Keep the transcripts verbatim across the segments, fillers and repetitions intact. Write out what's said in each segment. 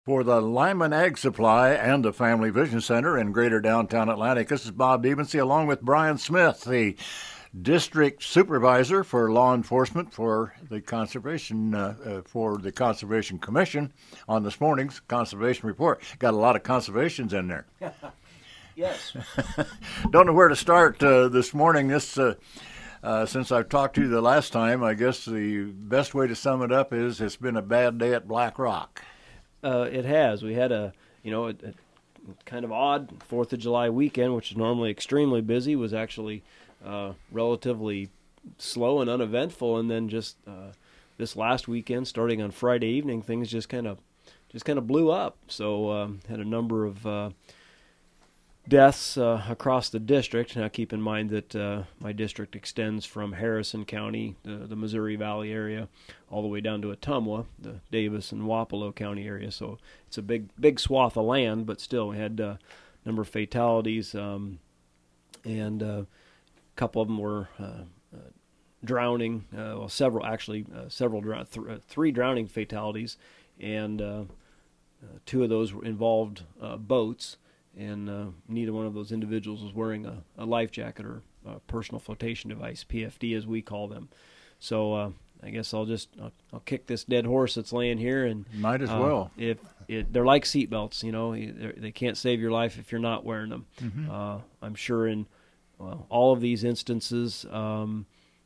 For the Lyman Ag Supply and the Family Vision Center in Greater Downtown Atlantic, this is Bob Evensy along with Brian Smith, the District Supervisor for Law Enforcement for the Conservation uh, uh, for the Conservation Commission on this morning's Conservation Report. Got a lot of conservations in there. Yes. Don't know where to start uh, this morning. This uh, uh, since I've talked to you the last time, I guess the best way to sum it up is it's been a bad day at Black Rock. Uh, it has. We had a, you know, a, a kind of odd fourth of July weekend, which is normally extremely busy, was actually uh, relatively slow and uneventful. And then just uh, this last weekend, starting on Friday evening, things just kind of just kind of blew up. So um, had a number of uh, deaths uh, across the district. Now keep in mind that uh, my district extends from Harrison County, the, the Missouri Valley area, all the way down to Ottumwa, the Davis and Wapello County area. So it's a big big swath of land, but still we had uh, a number of fatalities, um, and uh, a couple of them were uh, uh, drowning, uh, well several actually, uh, several dr- th- uh, three drowning fatalities, and uh, uh, two of those involved uh, boats. And uh, neither one of those individuals was wearing a, a life jacket or a personal flotation device, P F D as we call them. So uh, I guess I'll just I'll, I'll kick this dead horse that's laying here, and might as uh, well. If it, they're like seatbelts, you know, they can't save your life if you're not wearing them. Mm-hmm. Uh, I'm sure in well, all of these instances, um,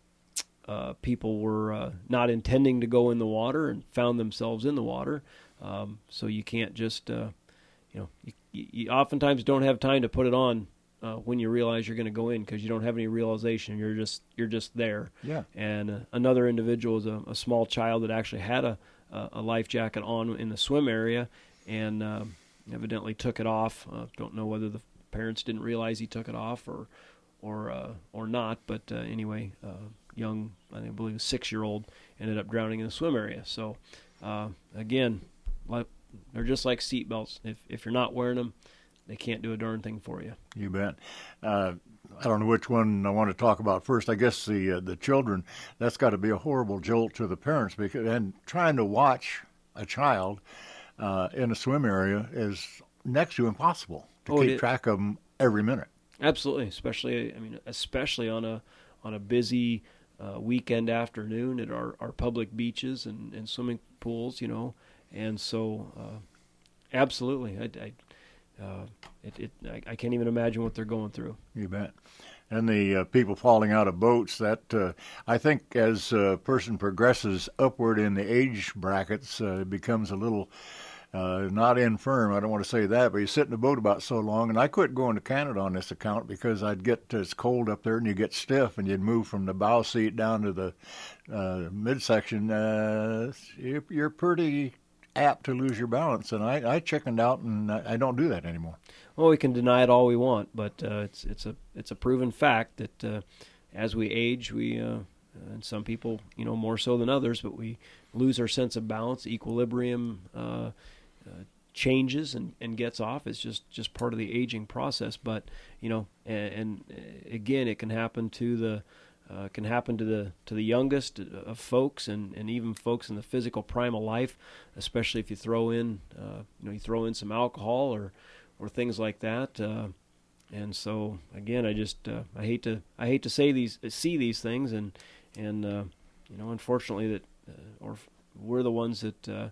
uh, people were uh, not intending to go in the water and found themselves in the water. Um, so you can't just uh, you know. You, You oftentimes don't have time to put it on uh, when you realize you're going to go in, because you don't have any realization. You're just you're just there. Yeah. And uh, another individual is a, a small child that actually had a a life jacket on in the swim area, and uh, evidently took it off. Uh, don't know whether the parents didn't realize he took it off or or uh, or not. But uh, anyway, uh, young, I believe a six-year-old ended up drowning in the swim area. So uh, again, like. They're just like seatbelts. If if you're not wearing them, they can't do a darn thing for you. You bet. Uh, I don't know which one I want to talk about first. I guess the uh, the children. That's got to be a horrible jolt to the parents, because and trying to watch a child uh, in a swim area is next to impossible to Oh, keep it, track of them every minute. Absolutely, especially I mean, especially on a on a busy uh, weekend afternoon at our, our public beaches and, and swimming pools, you know. And so, uh, absolutely, I, I, uh, it, it, I, I can't even imagine what they're going through. You bet. And the uh, people falling out of boats, that uh, I think as a person progresses upward in the age brackets, uh, it becomes a little uh, not infirm. I don't want to say that, but you sit in the boat about so long. And I quit going to Canada on this account because I'd get, it's cold up there and you get stiff and you'd move from the bow seat down to the uh, midsection. Uh, you're, you're pretty apt to lose your balance, and I, I chickened out, and I, I don't do that anymore. Well, we can deny it all we want, but uh, it's it's a it's a proven fact that uh, as we age, we uh, and some people, you know, more so than others, but we lose our sense of balance, equilibrium uh, uh, changes and, and gets off. It's just, just part of the aging process. But you know, and, and again, it can happen to the. Uh, can happen to the to the youngest of folks, and, and even folks in the physical prime of life, especially if you throw in uh, you know you throw in some alcohol or or things like that. Uh, and so again, I just uh, I hate to I hate to say these see these things, and and uh, you know unfortunately that uh, or we're the ones that uh,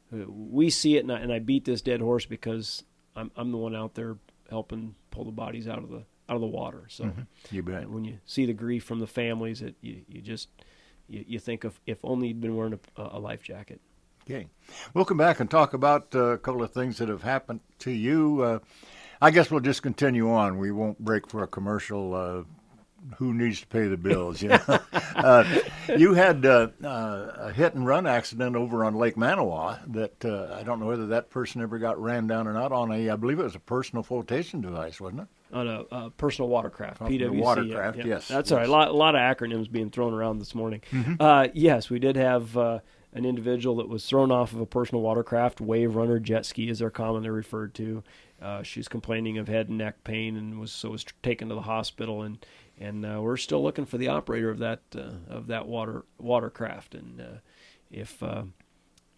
we see it, and I, and I beat this dead horse because I'm I'm the one out there helping pull the bodies out of the. out of the water. So mm-hmm. You bet. When you see the grief from the families, it you, you just you, you think of if only you'd been wearing a, a life jacket. Okay, we'll come back and talk about uh, a couple of things that have happened to you. Uh, I guess we'll just continue on. We won't break for a commercial. Uh, who needs to pay the bills? You know, uh, you had uh, uh, a hit and run accident over on Lake Manawa. That uh, I don't know whether that person ever got ran down or not on a. I believe it was a personal flotation device, wasn't it? On a uh, personal watercraft, Personal P W C. watercraft, yeah, yeah. yes. That's yes. all right. A lot, a lot of acronyms being thrown around this morning. Mm-hmm. Uh, yes, we did have uh, an individual that was thrown off of a personal watercraft, wave runner, jet ski, as they're commonly referred to. Uh, she was complaining of head and neck pain, and was so was taken to the hospital. And and uh, we're still looking for the operator of that uh, of that water watercraft. And uh, if uh,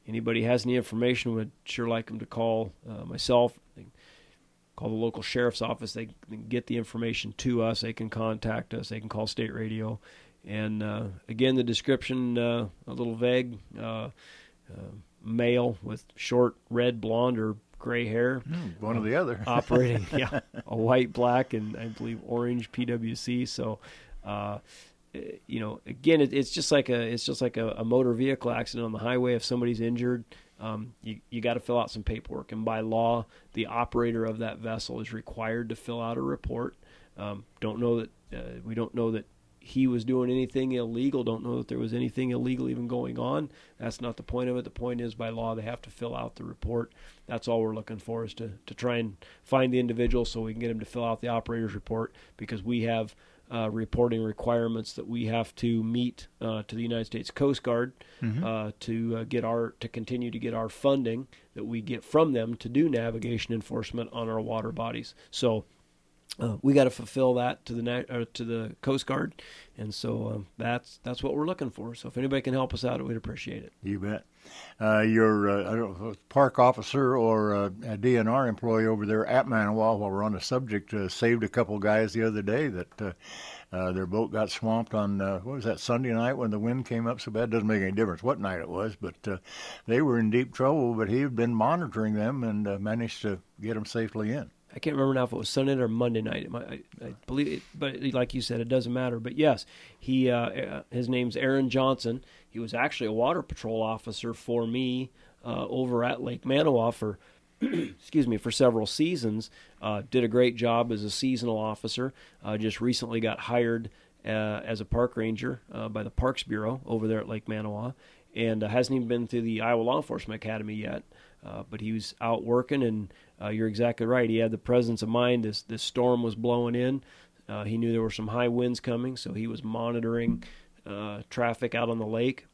anybody has any information, would sure like them to call uh, myself. They call the local sheriff's office. They can get the information to us. They can contact us. They can call state radio. And uh, again, the description uh, a little vague. Uh, uh, male with short red, blonde, or gray hair. Mm, one uh, or the other. Operating, yeah, a white, black, and I believe orange P W C. So, uh, you know, again, it, it's just like a it's just like a, a motor vehicle accident on the highway. If somebody's injured, um, you you got to fill out some paperwork, and by law, the operator of that vessel is required to fill out a report. Um, don't know that uh, we don't know that he was doing anything illegal. Don't know that there was anything illegal even going on. That's not the point of it. The point is, by law, they have to fill out the report. That's all we're looking for, is to, to try and find the individual so we can get him to fill out the operator's report, because we have uh, reporting requirements that we have to meet uh, to the United States Coast Guard mm-hmm. uh, to uh, get our to continue to get our funding that we get from them to do navigation enforcement on our water bodies. So Uh, we got to fulfill that to the uh, to the Coast Guard, and so um, that's that's what we're looking for. So if anybody can help us out, we'd appreciate it. You bet. Uh, your uh, I don't know, park officer or uh, a D N R employee over there at Manawa, while we're on the subject, uh, saved a couple guys the other day that uh, uh, their boat got swamped on, uh, what was that, Sunday night when the wind came up so bad? Doesn't make any difference what night it was, but uh, they were in deep trouble, but he had been monitoring them and uh, managed to get them safely in. I can't remember now if it was Sunday or Monday night. It might, I, I believe it, but like you said, it doesn't matter. But yes, he uh, his name's Aaron Johnson. He was actually a water patrol officer for me uh, over at Lake Manawa for, excuse me, for several seasons. Uh, did a great job as a seasonal officer. Uh, just recently got hired uh, as a park ranger uh, by the Parks Bureau over there at Lake Manawa, and uh, hasn't even been through the Iowa Law Enforcement Academy yet. Uh, but he was out working, and uh, you're exactly right. He had the presence of mind. This this storm was blowing in. Uh, he knew there were some high winds coming, so he was monitoring uh, traffic out on the lake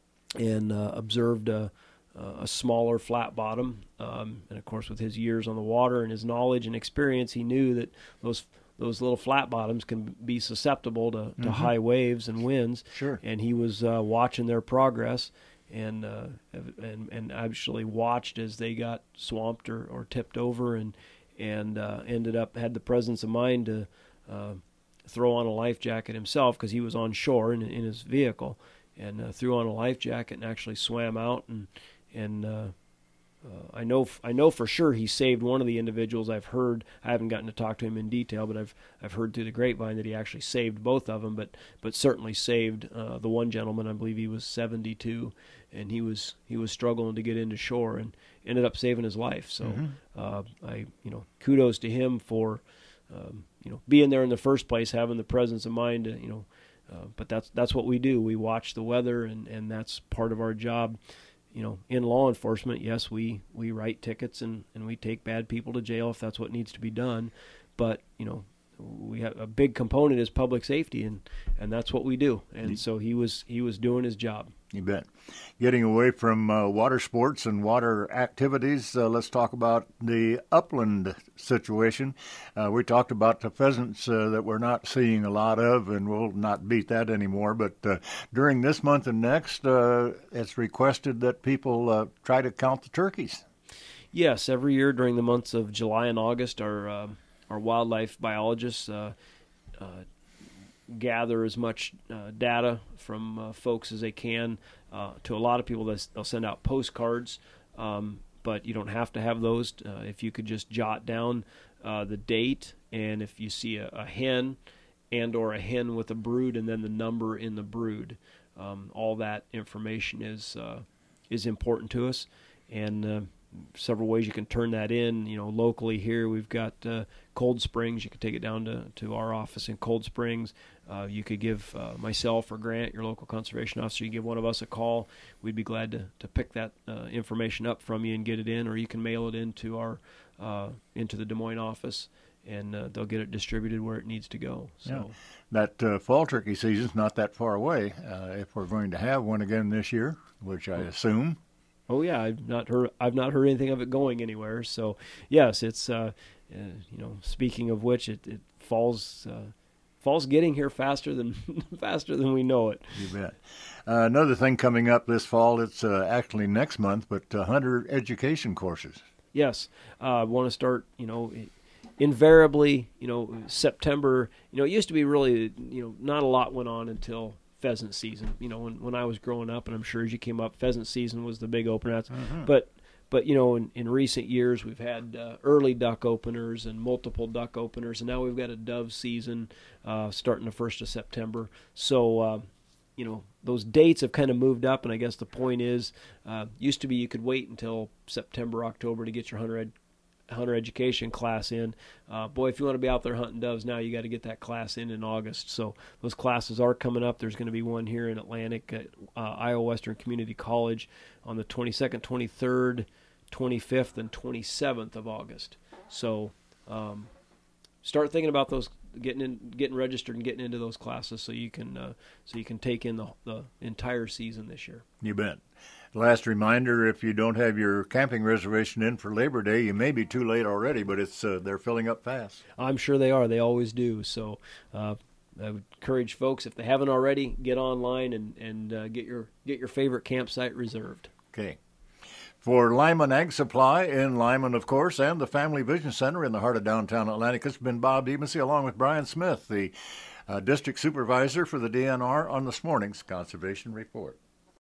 and uh, observed a, a smaller flat bottom. Um, and, of course, with his years on the water and his knowledge and experience, he knew that those those little flat bottoms can be susceptible to, to mm-hmm. high waves and winds. Sure. And he was uh, watching their progress. And, uh, and and actually watched as they got swamped or, or tipped over, and and uh, ended up had the presence of mind to uh, throw on a life jacket himself, because he was on shore in, in his vehicle, and uh, threw on a life jacket and actually swam out, and and uh, uh, I know I know for sure he saved one of the individuals. I've heard, I haven't gotten to talk to him in detail, but I've I've heard through the grapevine that he actually saved both of them, but but certainly saved uh, the one gentleman. I believe he was seventy-two. And he was he was struggling to get into shore, and ended up saving his life. So mm-hmm. uh, I you know kudos to him for um, you know being there in the first place, having the presence of mind to, you know. Uh, but that's that's what we do. We watch the weather, and, and that's part of our job. You know, in law enforcement, yes, we, we write tickets and, and we take bad people to jail if that's what needs to be done. But you know, we have a big component is public safety, and, and that's what we do. And so he was he was doing his job. You bet. Getting away from uh, water sports and water activities, uh, let's talk about the upland situation. Uh, we talked about the pheasants uh, that we're not seeing a lot of, and we'll not beat that anymore. But uh, during this month and next, uh, it's requested that people uh, try to count the turkeys. Yes, every year during the months of July and August, our uh, our wildlife biologists uh, uh, gather as much uh, data from uh, folks as they can. Uh, to a lot of people, they'll send out postcards, um, but you don't have to have those. Uh, if you could just jot down uh, the date, and if you see a, a hen and or a hen with a brood, and then the number in the brood, um, all that information is uh, is important to us. And uh, several ways you can turn that in. You know, locally here we've got uh, Cold Springs. You can take it down to, to our office in Cold Springs. Uh, you could give uh, myself or Grant, your local conservation officer, you give one of us a call. We'd be glad to, to pick that uh, information up from you and get it in, or you can mail it into our uh, into the Des Moines office, and uh, they'll get it distributed where it needs to go. So yeah. That uh, fall turkey season's not that far away. Uh, if we're going to have one again this year, which I assume. Oh yeah, I've not heard. I've not heard anything of it going anywhere. So yes, it's uh, uh, you know. Speaking of which, it, it falls uh, fall's getting here faster than faster than we know it. You bet. Uh, another thing coming up this fall, it's uh, actually next month, but uh, hunter education courses. Yes, I uh, want to start, you know, invariably, you know, September, you know, it used to be really, you know, not a lot went on until pheasant season. You know, when, when I was growing up, and I'm sure as you came up, pheasant season was the big opener. Mm-hmm. But, but you know, in, in recent years, we've had uh, early duck openers and multiple duck openers, and now we've got a dove season uh, starting the first of September. So, uh, you know, those dates have kind of moved up, and I guess the point is, uh, used to be you could wait until September, October to get your hunter ed, hunter education class in. Uh, boy, if you want to be out there hunting doves now, you got to get that class in in August. So those classes are coming up. There's going to be one here in Atlantic at uh, Iowa Western Community College on the twenty-second, twenty-third, twenty-fifth, and twenty-seventh of August. So um, start thinking about those, getting in, getting registered and getting into those classes so you can uh, so you can take in the the entire season this year. You bet. Last reminder, if you don't have your camping reservation in for Labor Day, you may be too late already, but it's uh, they're filling up fast. I'm sure they are. They always do. So uh, I would encourage folks, if they haven't already, get online and, and uh, get your get your favorite campsite reserved. Okay. For Lyman Ag Supply in Lyman, of course, and the Family Vision Center in the heart of downtown Atlantic, it's been Bob Demesey along with Brian Smith, the uh, District Supervisor for the D N R, on this morning's Conservation Report.